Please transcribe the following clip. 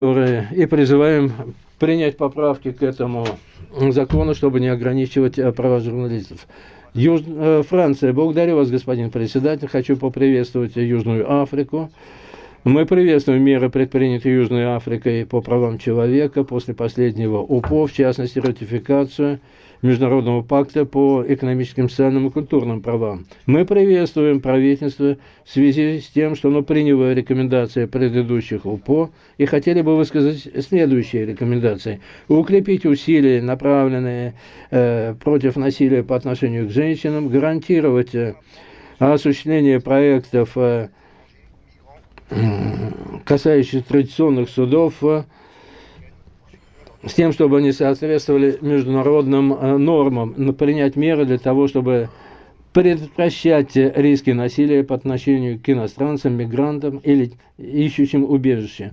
И призываем принять поправки к этому закону, чтобы не ограничивать права журналистов. Франция. Благодарю вас, господин председатель. Хочу поприветствовать Южную Африку. Мы приветствуем меры, предпринятые Южной Африкой по правам человека после последнего ОПО, в частности, ратификацию Международного пакта по экономическим, социальным и культурным правам. Мы приветствуем правительство в связи с тем, что оно приняло рекомендации предыдущих ОПО и хотели бы высказать следующие рекомендации. Укрепить усилия, направленные против насилия по отношению к женщинам, гарантировать осуществление проектов, касающихся традиционных судов, с тем, чтобы они соответствовали международным нормам, принять меры для того, чтобы предотвращать риски насилия по отношению к иностранцам, мигрантам или ищущим убежище.